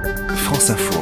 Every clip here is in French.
France Info.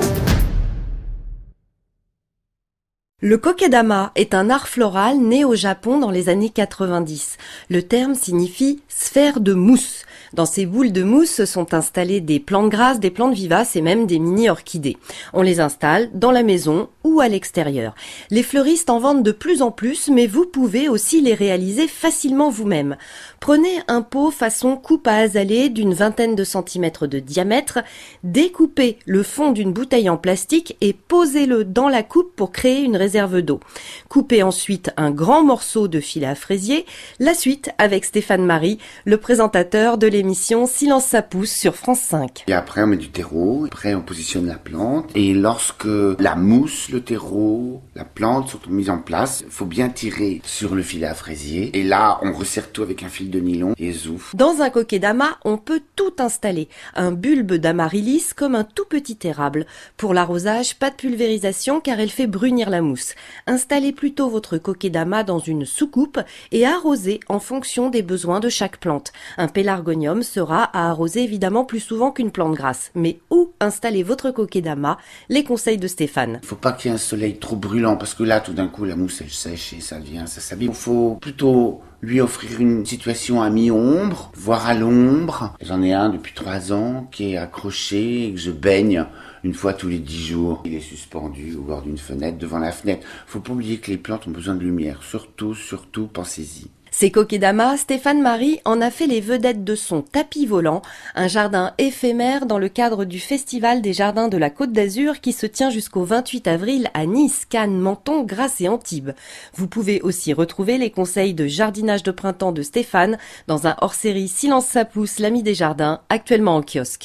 Le kokedama est un art floral né au Japon dans les années 90. Le terme signifie sphère de mousse. Dans ces boules de mousse sont installées des plantes grasses, des plantes vivaces et même des mini-orchidées. On les installe dans la maison ou à l'extérieur. Les fleuristes en vendent de plus en plus, mais vous pouvez aussi les réaliser facilement vous-même. Prenez un pot façon coupe à azalee d'une vingtaine de centimètres de diamètre, découpez le fond d'une bouteille en plastique et posez-le dans la coupe pour créer une réserve d'eau. Coupez ensuite un grand morceau de filet à fraisier. La suite avec Stéphane Marie, le présentateur de l'émission Silence ça pousse sur France 5. Et après on met du terreau, après on positionne la plante et lorsque la mousse, le terreau, la plante sont mises en place, il faut bien tirer sur le filet à fraisier et là on resserre tout avec un fil de nylon et zouf. Dans un kokedama, on peut tout installer. Un bulbe d'amaryllis comme un tout petit érable. Pour l'arrosage, pas de pulvérisation car elle fait brunir la mousse. Installez plutôt votre kokedama dans une soucoupe et arrosez en fonction des besoins de chaque plante. Un pélargonium sera à arroser évidemment plus souvent qu'une plante grasse. Mais où installer votre kokedama? Les conseils de Stéphane. Il faut pas qu'il y ait un soleil trop brûlant parce que là tout d'un coup la mousse elle sèche et ça s'abîme. Il faut plutôt lui offrir une situation à mi-ombre, voire à l'ombre. J'en ai un depuis 3 ans qui est accroché et que je baigne une fois tous les 10 jours. Il est suspendu au bord d'une fenêtre, devant la fenêtre. Faut pas oublier que les plantes ont besoin de lumière. Surtout, pensez-y. Ces kokedamas, Stéphane Marie en a fait les vedettes de son tapis volant, un jardin éphémère dans le cadre du Festival des Jardins de la Côte d'Azur qui se tient jusqu'au 28 avril à Nice, Cannes, Menton, Grasse et Antibes. Vous pouvez aussi retrouver les conseils de jardinage de printemps de Stéphane dans un hors-série Silence ça pousse, l'ami des jardins, actuellement en kiosque.